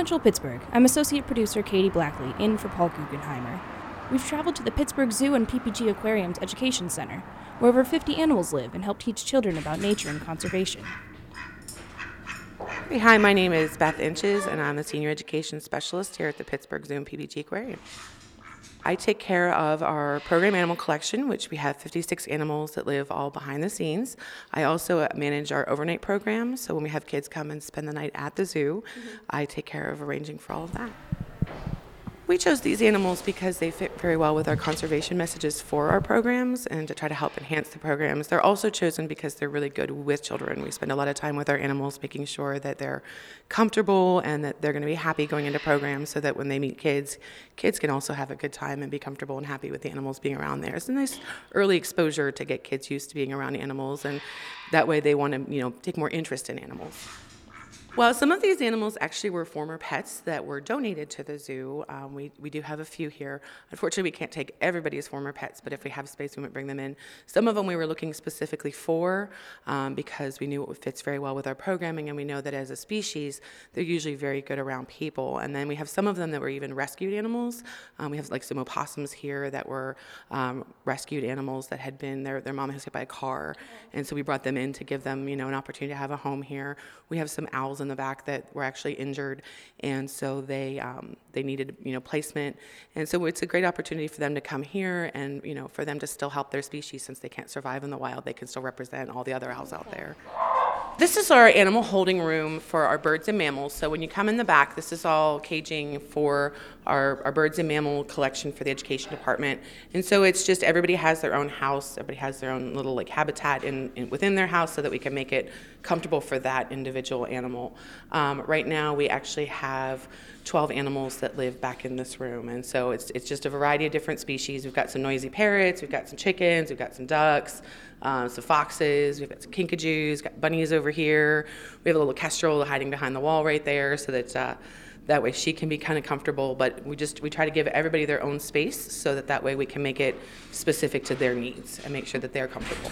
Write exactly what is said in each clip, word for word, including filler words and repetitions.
Central Pittsburgh, I'm Associate Producer Katie Blackley, in for Paul Guggenheimer. We've traveled to the Pittsburgh Zoo and P P G Aquarium's Education Center, where over fifty animals live and help teach children about nature and conservation. Hey, hi, my name is Beth Inches, and I'm a Senior Education Specialist here at the Pittsburgh Zoo and P P G Aquarium. I take care of our program animal collection, which we have fifty-six animals that live all behind the scenes. I also manage our overnight program, so when we have kids come and spend the night at the zoo, mm-hmm. I take care of arranging for all of that. We chose these animals because they fit very well with our conservation messages for our programs and to try to help enhance the programs. They're also chosen because they're really good with children. We spend a lot of time with our animals making sure that they're comfortable and that they're going to be happy going into programs so that when they meet kids, kids can also have a good time and be comfortable and happy with the animals being around there. It's a nice early exposure to get kids used to being around animals, and that way they want to, you know, take more interest in animals. Well, some of these animals actually were former pets that were donated to the zoo. Um, we, we do have a few here. Unfortunately, we can't take everybody's former pets, but if we have space, we might bring them in. Some of them we were looking specifically for um, because we knew it fits very well with our programming, and we know that as a species, they're usually very good around people. And then we have some of them that were even rescued animals. Um, we have like some opossums here that were um, rescued animals that had been, their, their mom was hit by a car, and so we brought them in to give them, you know, an opportunity to have a home here. We have some owls in the back that were actually injured, and so they um, they needed, you know, placement, and so it's a great opportunity for them to come here and, you know, for them to still help their species since they can't survive in the wild. They can still represent all the other owls out there. This is our animal holding room for our birds and mammals. So when you come in the back, this is all caging for our, our birds and mammal collection for the education department. And so it's just everybody has their own house. Everybody has their own little like habitat in, in within their house so that we can make it comfortable for that individual animal. Um, right now we actually have twelve animals that live back in this room. And so it's it's just a variety of different species. We've got some noisy parrots, we've got some chickens, we've got some ducks, um, some foxes, we've got some kinkajous, got bunnies over here. We have a little kestrel hiding behind the wall right there so that uh, that way she can be kind of comfortable. But we just we try to give everybody their own space so that that way we can make it specific to their needs and make sure that they're comfortable.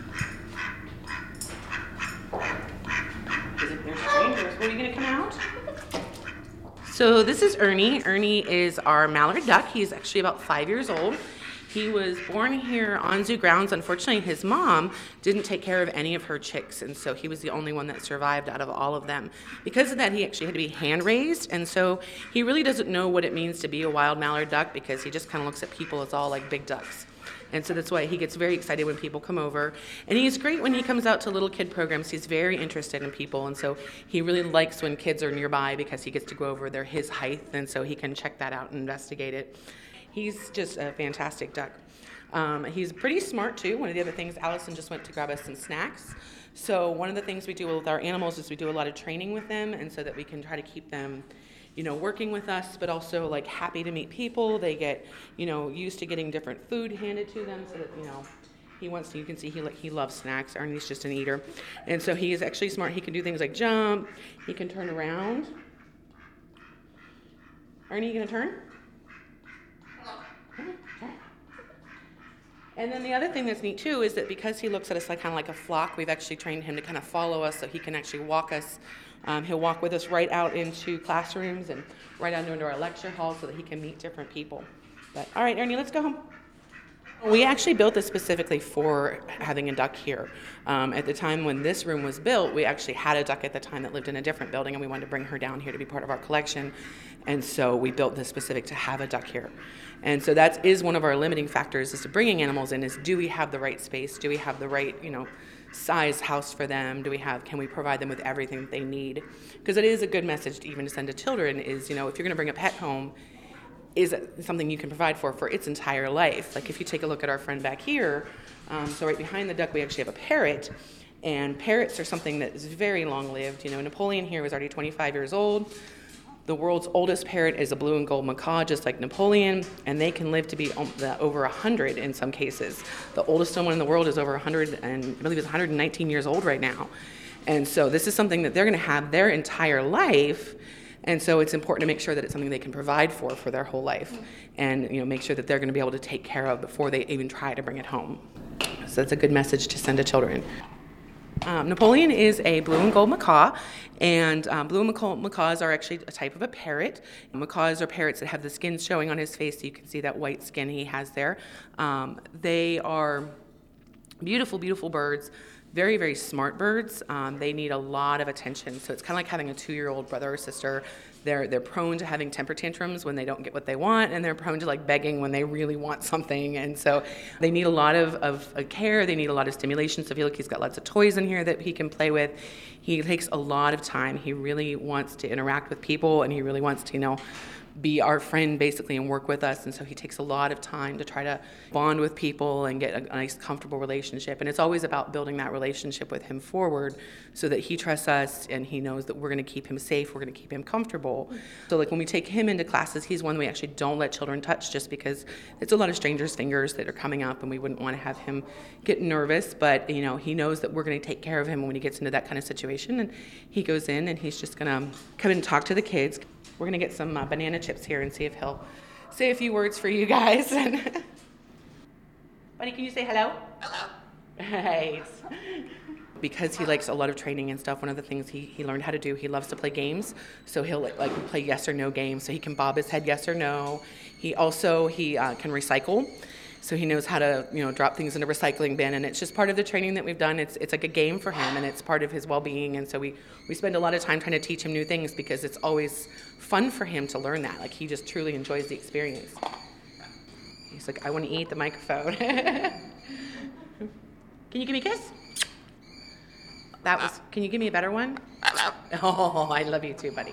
There's strangers. Well, are you going to come out? So this is Ernie. Ernie is our mallard duck. He's actually about five years old. He was born here on zoo grounds. Unfortunately, his mom didn't take care of any of her chicks, and so he was the only one that survived out of all of them. Because of that, he actually had to be hand-raised, and so he really doesn't know what it means to be a wild mallard duck because he just kind of looks at people as all like big ducks. And so that's why he gets very excited when people come over. And he's great when he comes out to little kid programs. He's very interested in people, and so he really likes when kids are nearby because he gets to go over their his height, and so he can check that out and investigate it. He's just a fantastic duck. Um, he's pretty smart too. One of the other things, Allison just went to grab us some snacks. So one of the things we do with our animals is we do a lot of training with them, and so that we can try to keep them, you know, working with us, but also like happy to meet people. They get, you know, used to getting different food handed to them so that, you know, he wants to, you can see he he loves snacks. Ernie's just an eater. And so he is actually smart. He can do things like jump. He can turn around. Ernie, you gonna turn? And then the other thing that's neat too is that because he looks at us like kind of like a flock, we've actually trained him to kind of follow us so he can actually walk us. Um, he'll walk with us right out into classrooms and right out into our lecture hall so that he can meet different people. But all right, Ernie, let's go home. We actually built this specifically for having a duck here. Um, at the time when this room was built, we actually had a duck at the time that lived in a different building, and we wanted to bring her down here to be part of our collection. And so we built this specific to have a duck here. And so that is one of our limiting factors is to bringing animals in is do we have the right space? Do we have the right, you know, size house for them? Do we have, can we provide them with everything that they need? Because it is a good message to even to send to children is, you know, if you're going to bring a pet home, is something you can provide for for its entire life. Like if you take a look at our friend back here, um, so right behind the duck we actually have a parrot, and parrots are something that is very long-lived. You know, Napoleon here was already twenty-five years old. The world's oldest parrot is a blue and gold macaw, just like Napoleon, and they can live to be over one hundred in some cases. The oldest one in the world is over one hundred, and I believe it's one hundred nineteen years old right now. And so this is something that they're going to have their entire life. And so it's important to make sure that it's something they can provide for for their whole life, and you know make sure that they're going to be able to take care of before they even try to bring it home. So that's a good message to send to children. Um, Napoleon is a blue and gold macaw, and um, blue and gold macaws are actually a type of a parrot. Macaws are parrots that have the skin showing on his face, so you can see that white skin he has there. Um, they are beautiful, beautiful birds. Very, very smart birds. Um, they need a lot of attention. So it's kind of like having a two-year-old brother or sister. They're they're prone to having temper tantrums when they don't get what they want, and they're prone to like begging when they really want something. And so they need a lot of, of, of care. They need a lot of stimulation. So if you look, he's got lots of toys in here that he can play with. He takes a lot of time. He really wants to interact with people, and he really wants to, you know, be our friend basically and work with us. And so he takes a lot of time to try to bond with people and get a, a nice comfortable relationship. And it's always about building that relationship with him forward so that he trusts us and he knows that we're going to keep him safe, we're going to keep him comfortable. So like when we take him into classes, he's one we actually don't let children touch just because it's a lot of strangers' fingers that are coming up and we wouldn't want to have him get nervous. But you know, he knows that we're going to take care of him when he gets into that kind of situation. And he goes in and he's just going to come in and talk to the kids. We're going to get some uh, banana chips here and see if he'll say a few words for you guys. Buddy, can you say hello? Hello. Right. Because he likes a lot of training and stuff, one of the things he, he learned how to do, he loves to play games. So he'll like, like play yes or no games. So he can bob his head yes or no. He also, he uh, can recycle. So he knows how to, you know, drop things in a recycling bin, and it's just part of the training that we've done. It's it's like a game for him, and it's part of his well-being. And so we, we spend a lot of time trying to teach him new things because it's always fun for him to learn that. Like he just truly enjoys the experience. He's like, I want to eat the microphone. Can you give me a kiss? That was. Can you give me a better one? Oh, I love you too, buddy.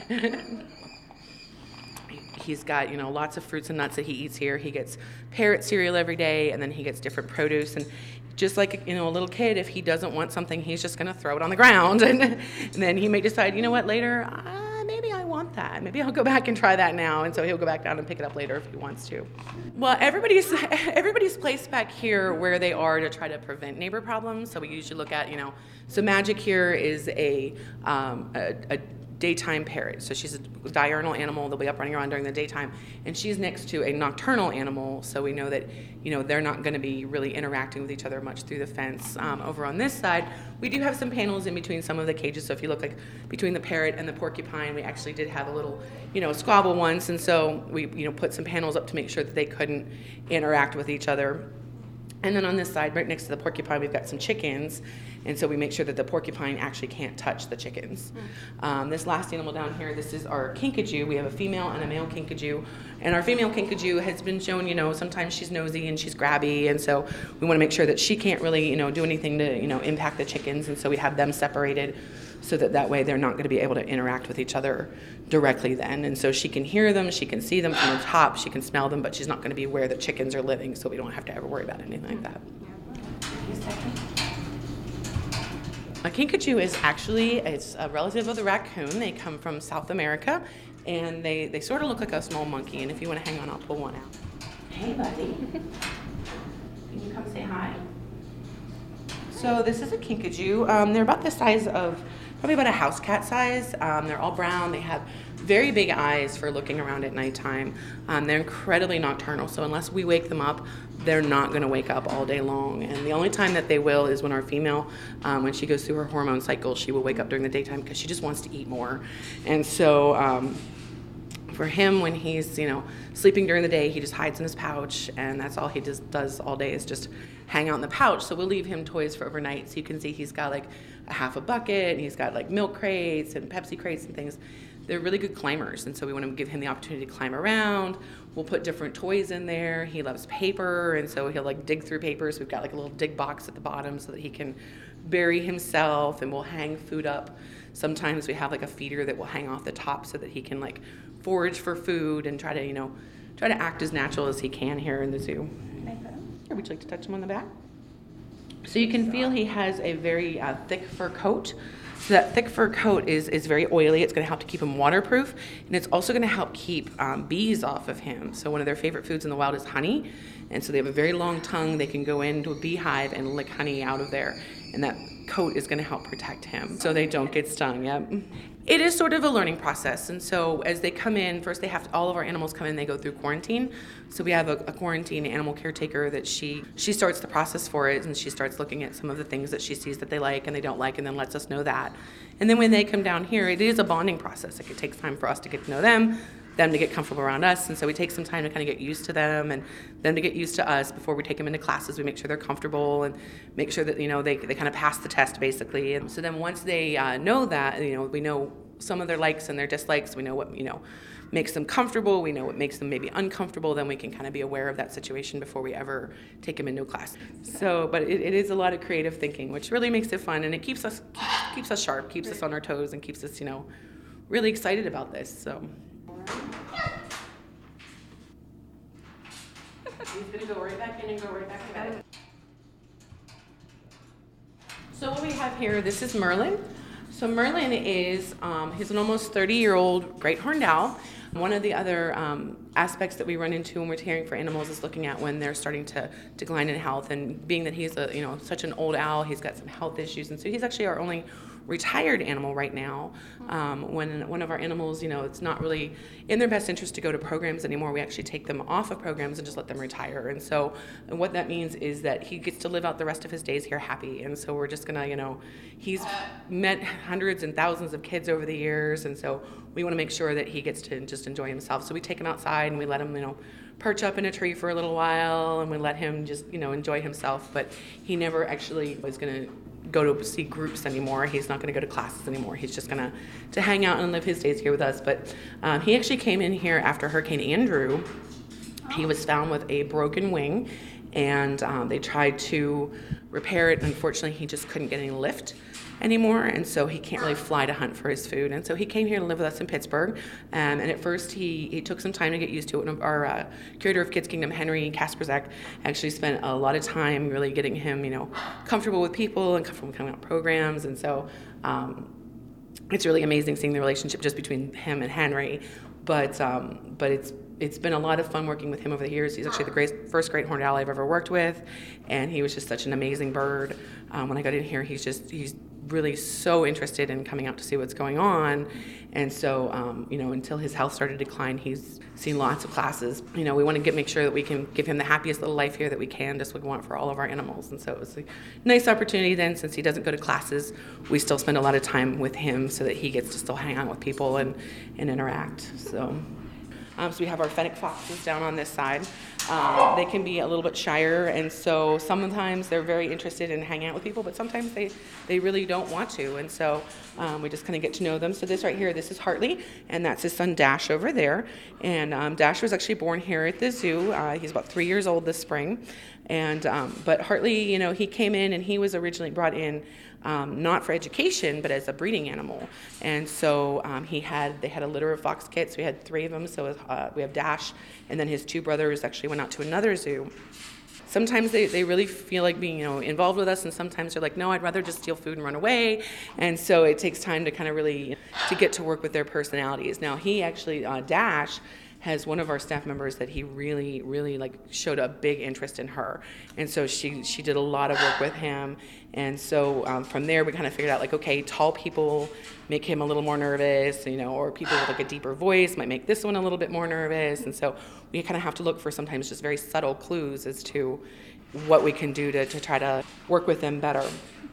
He's got, you know, lots of fruits and nuts that he eats here. He gets parrot cereal every day, and then he gets different produce. And just like, you know, a little kid, if he doesn't want something, he's just going to throw it on the ground. And, and then he may decide, you know what, later, uh, maybe I want that. Maybe I'll go back and try that now. And so he'll go back down and pick it up later if he wants to. Well, everybody's everybody's placed back here where they are to try to prevent neighbor problems. So we usually look at, you know, so Magic here is a um, a, a daytime parrot. So she's a diurnal animal. They'll be up running around during the daytime. And she's next to a nocturnal animal. So we know that, you know, they're not going to be really interacting with each other much through the fence. Um, over on this side, we do have some panels in between some of the cages. So if you look like between the parrot and the porcupine, we actually did have a little, you know, squabble once. And so we, you know, put some panels up to make sure that they couldn't interact with each other. And then on this side, right next to the porcupine, we've got some chickens. And so we make sure that the porcupine actually can't touch the chickens. Mm. Um, this last animal down here, this is our kinkajou. We have a female and a male kinkajou. And our female kinkajou has been shown, you know, sometimes she's nosy and she's grabby. And so we want to make sure that she can't really, you know, do anything to, you know, impact the chickens. And so we have them separated so that that way they're not going to be able to interact with each other directly then. And so she can hear them, she can see them from the top, she can smell them, but she's not going to be where the chickens are living, so we don't have to ever worry about anything like that. A kinkajou is actually, it's a relative of the raccoon. They come from South America, and they, they sort of look like a small monkey. And if you want to hang on, I'll pull one out. Hey, buddy. Can you come say hi? So this is a kinkajou. Um, they're about the size of, probably about a house cat size. Um, they're all brown. They have very big eyes for looking around at nighttime. Um, they're incredibly nocturnal, so unless we wake them up, they're not going to wake up all day long. And the only time that they will is when our female, um, when she goes through her hormone cycle, she will wake up during the daytime because she just wants to eat more. And so um, for him, when he's, you know, sleeping during the day, he just hides in his pouch, and that's all he just does all day is just hang out in the pouch. So we'll leave him toys for overnight. So you can see he's got like a half a bucket, and he's got like milk crates and Pepsi crates and things. They're really good climbers, and so we want to give him the opportunity to climb around. We'll put different toys in there. He loves paper, and so he'll like dig through papers. We've got like a little dig box at the bottom so that he can bury himself, and we'll hang food up. Sometimes we have like a feeder that will hang off the top so that he can like forage for food and try to, you know, try to act as natural as he can here in the zoo. Can I pet him? Or would you like to touch him on the back? So you can feel he has a very uh, thick fur coat. So that thick fur coat is, is very oily. It's going to help to keep him waterproof, and it's also going to help keep um, bees off of him. So one of their favorite foods in the wild is honey, and so they have a very long tongue. They can go into a beehive and lick honey out of there, and that coat is going to help protect him so they don't get stung. Yep. It is sort of a learning process, and so as they come in, first they have to, all of our animals come in, they go through quarantine. So we have a, a quarantine animal caretaker that she she starts the process for it, and she starts looking at some of the things that she sees that they like and they don't like, and then lets us know that. And then when they come down here, it is a bonding process. Like, it takes time for us to get to know them, them to get comfortable around us, and so we take some time to kind of get used to them and them to get used to us before we take them into classes. We make sure they're comfortable and make sure that, you know, they they kind of pass the test, basically. And so then once they uh, know that, you know, we know some of their likes and their dislikes, we know what, you know, makes them comfortable, we know what makes them maybe uncomfortable, then we can kind of be aware of that situation before we ever take them into a class. So, but it, it is a lot of creative thinking, which really makes it fun, and it keeps us keeps us sharp, keeps us on our toes, and keeps us, you know, really excited about this. So. He's going to go right back in and go right back to bed. So what we have here, this is Merlin. So Merlin is, um, he's an almost thirty-year-old great horned owl. One of the other um, aspects that we run into when we're caring for animals is looking at when they're starting to decline in health. And being that he's a, you know, such an old owl, he's got some health issues, and so he's actually our only retired animal right now. Um, when one of our animals, you know, it's not really in their best interest to go to programs anymore, we actually take them off of programs and just let them retire. And so and what that means is that he gets to live out the rest of his days here happy. And so we're just gonna, you know, he's met hundreds and thousands of kids over the years, and so we want to make sure that he gets to just enjoy himself. So we take him outside and we let him, you know, perch up in a tree for a little while, and we let him just, you know, enjoy himself. But he never actually was going to go to see groups anymore. He's not going to go to classes anymore. He's just going to to hang out and live his days here with us. But um, he actually came in here after Hurricane Andrew. He was found with a broken wing, and um, they tried to repair it. Unfortunately, he just couldn't get any lift anymore, and so he can't really fly to hunt for his food. And so he came here to live with us in Pittsburgh, um, and at first he, he took some time to get used to it. Our uh, curator of Kids Kingdom, Henry Kasperzak, actually spent a lot of time really getting him, you know, comfortable with people and comfortable with coming out programs. And so um, it's really amazing seeing the relationship just between him and Henry. But um, but it's it's been a lot of fun working with him over the years. He's actually the great, first great horned owl I've ever worked with, and he was just such an amazing bird. Um, when I got in here, he's just he's really so interested in coming out to see what's going on. And so, um, you know, until his health started to decline, he's seen lots of classes. You know, we want to get make sure that we can give him the happiest little life here that we can, just like we want for all of our animals. And so it was a nice opportunity then, since he doesn't go to classes, we still spend a lot of time with him so that he gets to still hang out with people and, and interact. So. Um, so we have our fennec foxes down on this side. Um, they can be a little bit shyer, and so sometimes they're very interested in hanging out with people, but sometimes they, they really don't want to, and so um, we just kind of get to know them. So this right here, this is Hartley, and that's his son Dash over there. And um, Dash was actually born here at the zoo. Uh, he's about three years old this spring. And um, but Hartley, you know, he came in and he was originally brought in um, not for education, but as a breeding animal. And so um, he had they had a litter of fox kits. We had three of them. So uh, we have Dash, and then his two brothers actually went out to another zoo. Sometimes they, they really feel like being, you know, involved with us, and sometimes they're like, no, I'd rather just steal food and run away. And so it takes time to kind of really to get to work with their personalities. Now he actually uh, Dash has one of our staff members that he really, really like showed a big interest in her. And so she she did a lot of work with him. And so um, from there we kind of figured out like, okay, tall people make him a little more nervous, you know, or people with like a deeper voice might make this one a little bit more nervous. And so we kind of have to look for sometimes just very subtle clues as to what we can do to, to try to work with them better.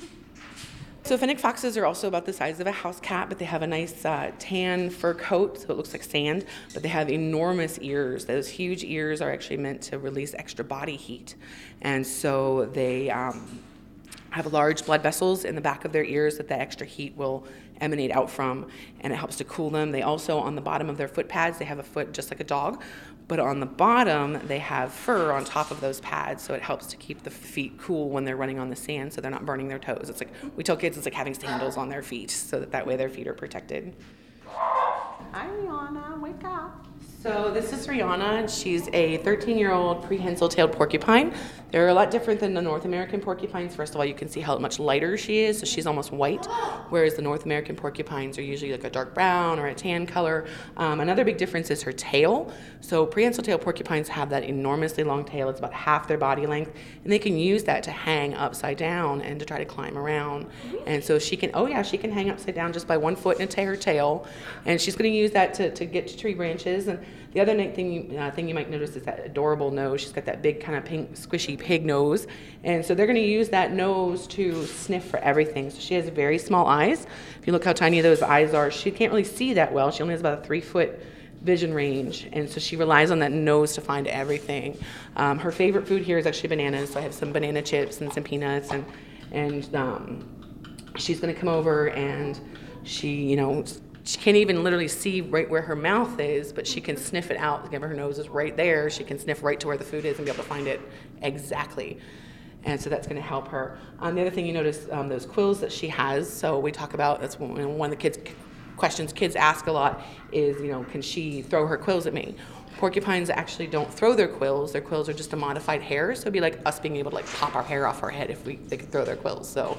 So fennec foxes are also about the size of a house cat, but they have a nice uh, tan fur coat, so it looks like sand, but they have enormous ears. Those huge ears are actually meant to release extra body heat. And so they um, have large blood vessels in the back of their ears that the extra heat will emanate out from, and it helps to cool them. They also, on the bottom of their foot pads, they have a foot just like a dog, but on the bottom, they have fur on top of those pads, so it helps to keep the feet cool when they're running on the sand, so they're not burning their toes. It's like, we tell kids it's like having sandals on their feet, so that that way their feet are protected. Hi, Rihanna, wake up. So this is Rihanna, and she's a thirteen-year-old prehensile-tailed porcupine. They're a lot different than the North American porcupines. First of all, you can see how much lighter she is, so she's almost white, whereas the North American porcupines are usually like a dark brown or a tan color. Um, another big difference is her tail. So prehensile-tailed porcupines have that enormously long tail. It's about half their body length, and they can use that to hang upside down and to try to climb around. And so she can, oh yeah, she can hang upside down just by one foot into her tail, and she's going to use that to, to get to tree branches. And the other neat thing you, uh, thing you might notice is that adorable nose. She's got that big kind of pink, squishy pig nose. And so they're going to use that nose to sniff for everything. So she has very small eyes. If you look how tiny those eyes are, she can't really see that well. She only has about a three-foot vision range. And so she relies on that nose to find everything. Um, her favorite food here is actually bananas. So I have some banana chips and some peanuts. And, and um, she's going to come over and she, you know, she can't even literally see right where her mouth is, but she can sniff it out. Again, her nose is right there. She can sniff right to where the food is and be able to find it exactly. And so that's going to help her. Um, the other thing you notice, um, those quills that she has. So we talk about, that's one, one of the kids questions kids ask a lot is, you know, can she throw her quills at me? Porcupines actually don't throw their quills. Their quills are just a modified hair. So it'd be like us being able to like pop our hair off our head if we they could throw their quills. So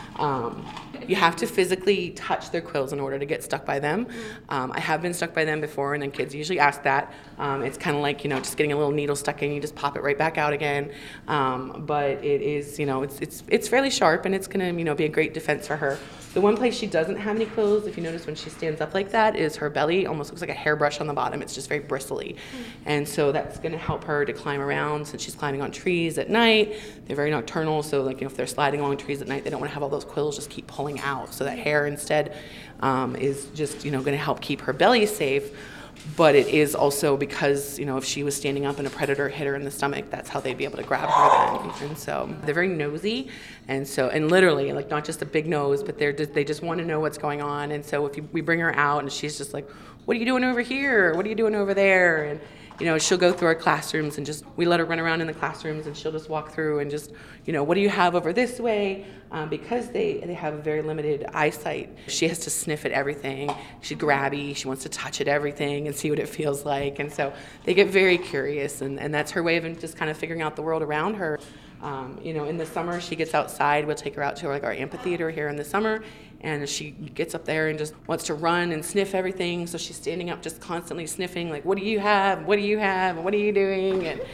um, you have to physically touch their quills in order to get stuck by them. Um, I have been stuck by them before, and then kids usually ask that. Um, it's kind of like, you know, just getting a little needle stuck in. You just pop it right back out again. Um, but it is, you know, it's it's it's fairly sharp, and it's going to, you know, be a great defense for her. The one place she doesn't have any quills, if you notice when she stands up like that, is her belly almost looks like a hairbrush on the bottom. It's just very bristly. Mm. And so that's going to help her to climb around since she's climbing on trees at night. They're very nocturnal, so like, you know, if they're sliding along trees at night, they don't want to have all those quills just keep pulling out. So that hair instead um, is just, you know, going to help keep her belly safe. But it is also because, you know, if she was standing up and a predator hit her in the stomach, that's how they'd be able to grab her then. And so they're very nosy. And so, and literally, like, not just a big nose, but they're just, they just want to know what's going on. And so if you, we bring her out and she's just like, what are you doing over here? What are you doing over there? And, you know, she'll go through our classrooms and just, we let her run around in the classrooms and she'll just walk through and just, you know, what do you have over this way? Um, because they, they have very limited eyesight, she has to sniff at everything. She's grabby, she wants to touch at everything and see what it feels like. And so they get very curious, and, and that's her way of just kind of figuring out the world around her. Um, you know, in the summer, she gets outside. We'll take her out to like our amphitheater here in the summer, and she gets up there and just wants to run and sniff everything. So she's standing up, just constantly sniffing, like, "What do you have? What do you have? What are you doing?" And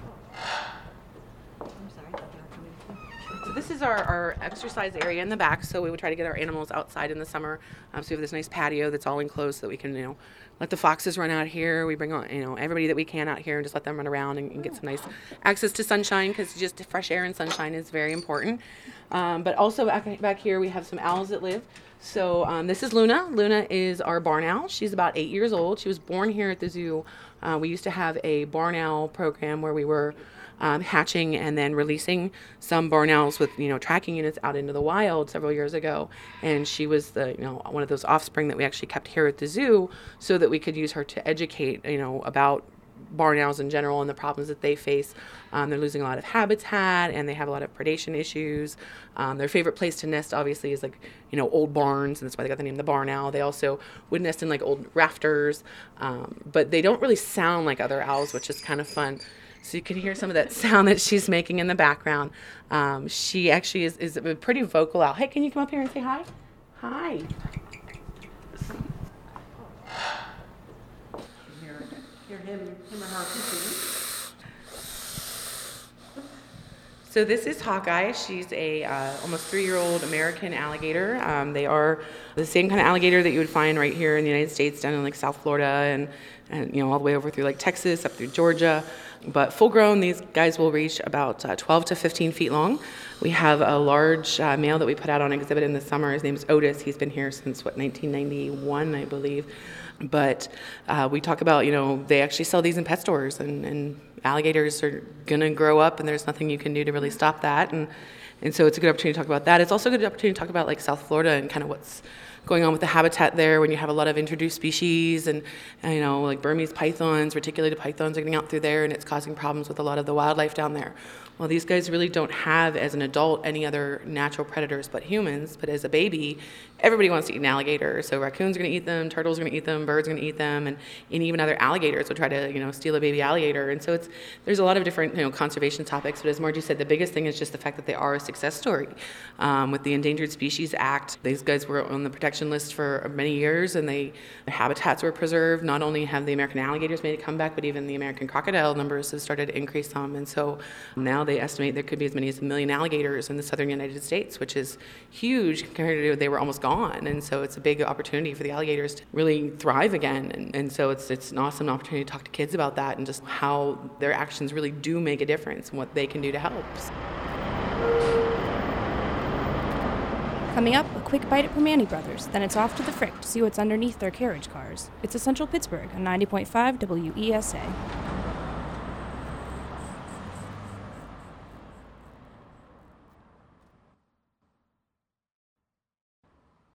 so this is our, our exercise area in the back. So we would try to get our animals outside in the summer. Um, so we have this nice patio that's all enclosed so that we can, you know, let the foxes run out here. We bring on, you know, everybody that we can out here and just let them run around and, and get some nice access to sunshine, because just fresh air and sunshine is very important. Um, but also back, back here we have some owls that live. So um, this is Luna. Luna is our barn owl. She's about eight years old. She was born here at the zoo. Uh, we used to have a barn owl program where we were Um, hatching and then releasing some barn owls with, you know, tracking units out into the wild several years ago. And she was the, you know, one of those offspring that we actually kept here at the zoo so that we could use her to educate, you know, about barn owls in general and the problems that they face. Um, they're losing a lot of habitat and they have a lot of predation issues. Um, their favorite place to nest obviously is like, you know, old barns, and that's why they got the name the barn owl. They also would nest in like old rafters, um, but they don't really sound like other owls, which is kind of fun. So you can hear some of that sound that she's making in the background. Um, she actually is, is a pretty vocal owl. Hey, can you come up here and say hi? Hi. You hear, hear him, him or her kissing. So this is Hawkeye. She's a uh, almost three-year-old American alligator. Um, they are the same kind of alligator that you would find right here in the United States, down in like South Florida and, and you know, all the way over through like Texas, up through Georgia. But full grown, these guys will reach about uh, twelve to fifteen feet long. We have a large uh, male that we put out on exhibit in the summer. His name is Otis. He's been here since, what, nineteen ninety-one, I believe. But uh, we talk about, you know, they actually sell these in pet stores, and, and alligators are going to grow up, and there's nothing you can do to really stop that. And, and so it's a good opportunity to talk about that. It's also a good opportunity to talk about, like, South Florida and kind of what's going on with the habitat there when you have a lot of introduced species and, you know, like Burmese pythons, reticulated pythons are getting out through there, and it's causing problems with a lot of the wildlife down there. Well, these guys really don't have, as an adult, any other natural predators but humans. But as a baby, everybody wants to eat an alligator. So raccoons are going to eat them, turtles are going to eat them, birds are going to eat them, and, and even other alligators will try to, you know, steal a baby alligator. And so it's there's a lot of different, you know, conservation topics. But as Margie said, the biggest thing is just the fact that they are a success story. Um, with the Endangered Species Act, these guys were on the protection list for many years, and they their habitats were preserved. Not only have the American alligators made a comeback, but even the American crocodile numbers have started to increase some. And so now they estimate there could be as many as a million alligators in the southern United States, which is huge compared to they were almost gone. And so it's a big opportunity for the alligators to really thrive again. And, and so it's it's an awesome opportunity to talk to kids about that and just how their actions really do make a difference and what they can do to help. Coming up, a quick bite at Permane Brothers, then it's off to the Frick to see what's underneath their carriage cars. It's Essential Pittsburgh on ninety point five W E S A.